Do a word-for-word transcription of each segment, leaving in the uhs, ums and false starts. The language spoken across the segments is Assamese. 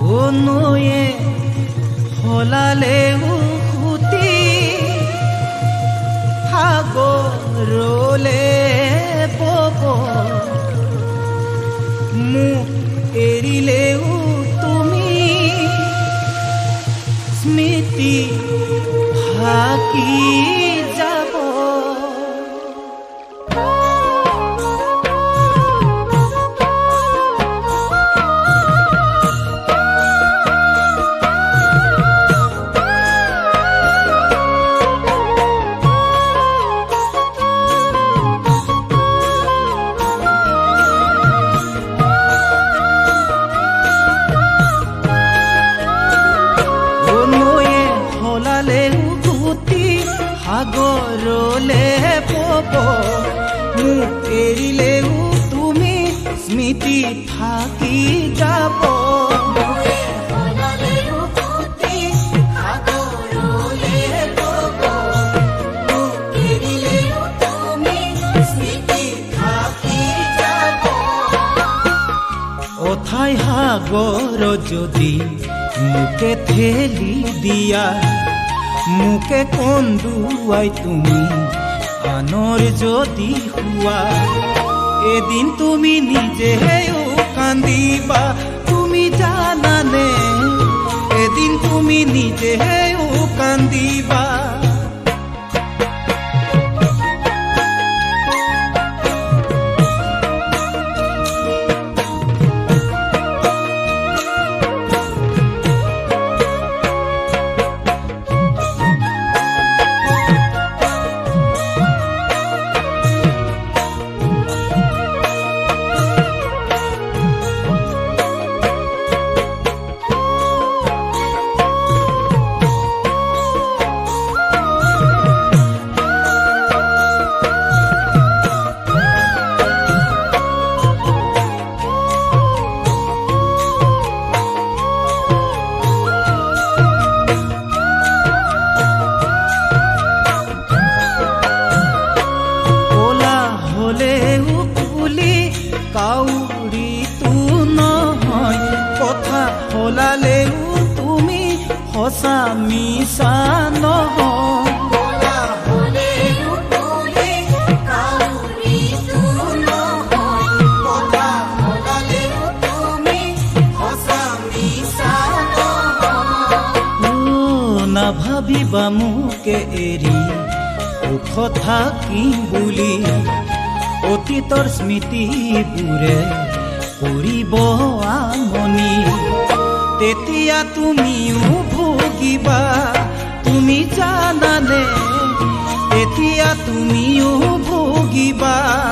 নয়ে হলালেও খুতি সাগৰলে বব মোক এৰিলেও তুমি স্মৃতি ভাকি যাব সাগৰলে বব মোক এৰিলেও তুমি স্মৃতি থাকি যাব অথাই সাগৰ যদি মোকে ঠেলি দিয়া মুকে কন্দুৱাই তুমি আনৰ যদি হুৱা এদিন তুমি নিজেও কান্দিবা তুমি জানানে এদিন তুমি নিজেও কান্দিবা কাউৰীটো নহয় কথা হলালেও তুমি সঁচা মিছা নহয় নাভাবিবা মোকে এৰি সুখ থাকিম বুলি অতীতৰ স্মৃতিবোৰে কৰিব আমনি তেতিয়া তুমিও ভুগিবা তুমি জানানে তেতিয়া তুমিও ভুগিবা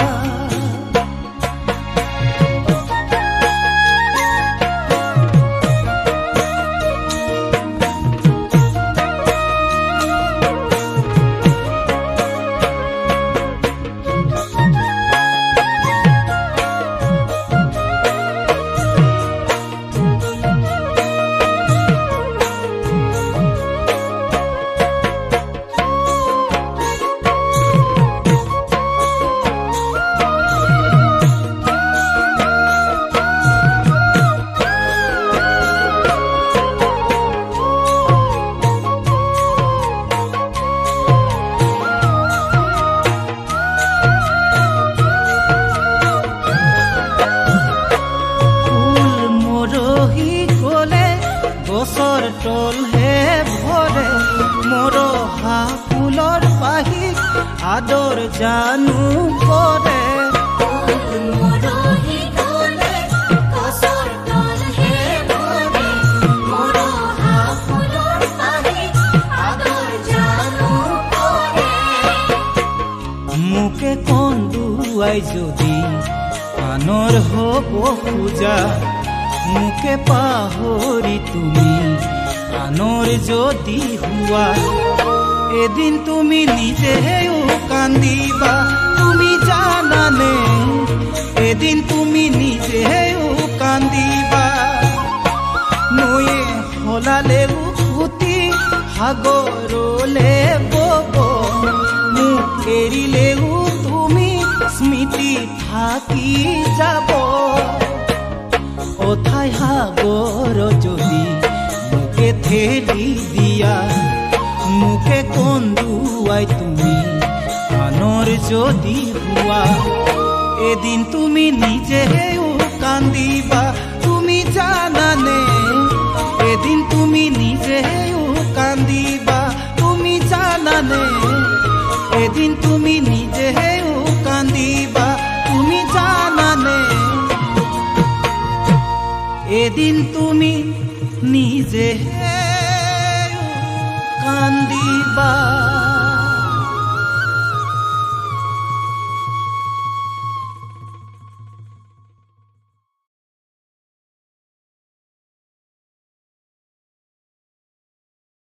গছৰ তলহে ভৰে মৰহা ফুলৰ পাহি আদৰ জানো কৰে মোকে কন্দুৱাই যদি আনৰ হ'ব খোজা মুকে পাহৰি তুমি আনৰ যদি হুৱা এদিন তুমি নিজেও কান্দিবা তুমি জানানে এদিন তুমি নিজেও কান্দিবা নয়ে হলালেও খুতি সাগৰলে বব মোক এৰিলেও তুমি স্মৃতি থাকি যাব অথাই সাগৰ যদি মোকে ঠেলি দিয়া মোকে কন্দুৱাই তুমি আনৰ যদি হোৱা এদিন তুমি নিজেও কান্দিবা তুমি জানানে এদিন তুমি নিজেও কান্দিবা তুমি জানানে এদিন তুমি নিজেও কান্দিবা তুমি জানানে এদিন তুমি নিজেও কান্দিবা।